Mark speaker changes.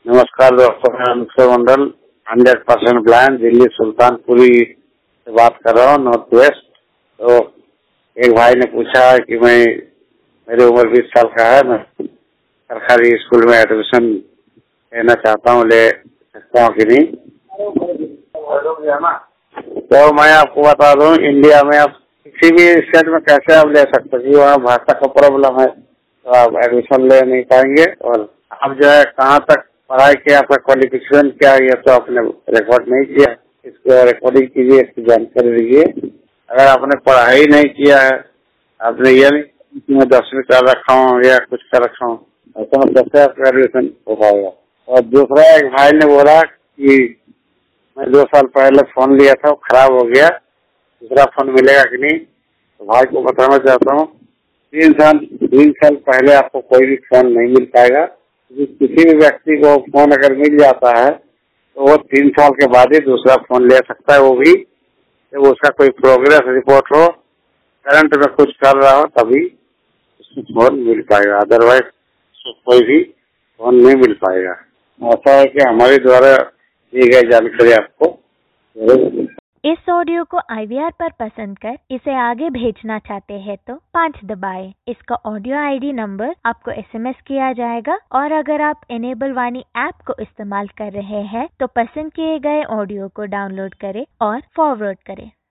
Speaker 1: नमस्कार doctor Akshay Mandal, 100% blind, Delhi Sultanpuri से बात कर रहा हूँ, नॉर्थ वेस्ट। तो एक भाई ने पूछा कि मेरी उम्र 20 साल का है, मैं सरकारी स्कूल में एडमिशन लेना चाहता हूँ, ले सकता हूँ कि नहीं। तो मैं आपको बता दूं, इंडिया में आप किसी भी स्टेट में कैसे आप ले सकते हैं, वहाँ भाषा का प्रॉब्लम है तो आप एडमिशन ले नहीं पाएंगे। और आप जो है कहाँ तक पढ़ाई किया, आपका क्वालिफिकेशन क्या है, ये तो आपने रिकॉर्ड नहीं किया। इसको रिकॉर्डिंग कीजिए, इसकी जानकारी लीजिए। अगर आपने पढ़ाई नहीं किया है, आपने ये नहीं कि मैं 10वीं कर रखा हूँ या कुछ कर रखा हूँ, ऐसा में कैसे आपका एडमिशन हो पाएगा। और दूसरा, एक भाई ने बोला कि मैं 2 साल पहले फोन लिया था, वो खराब हो गया, दूसरा फोन मिलेगा कि नहीं। तो भाई को बताना चाहता हूँ, 3 साल पहले आपको कोई भी फोन नहीं मिल पाएगा। किसी भी व्यक्ति को फोन अगर मिल जाता है तो वो 3 साल के बाद ही दूसरा फोन ले सकता है, वो भी जब उसका कोई प्रोग्रेस रिपोर्ट हो, करंट में कुछ कर रहा हो, तभी उसको फोन मिल पाएगा, अदरवाइज कोई भी फोन नहीं मिल पाएगा। ऐसा है कि हमारे द्वारा दी गई जानकारी आपको
Speaker 2: इस ऑडियो को IVR पर पसंद कर इसे आगे भेजना चाहते हैं तो 5 दबाएं। इसका ऑडियो ID नंबर आपको SMS किया जाएगा। और अगर आप इनेबल वाणी ऐप को इस्तेमाल कर रहे हैं तो पसंद किए गए ऑडियो को डाउनलोड करें और फॉरवर्ड करें।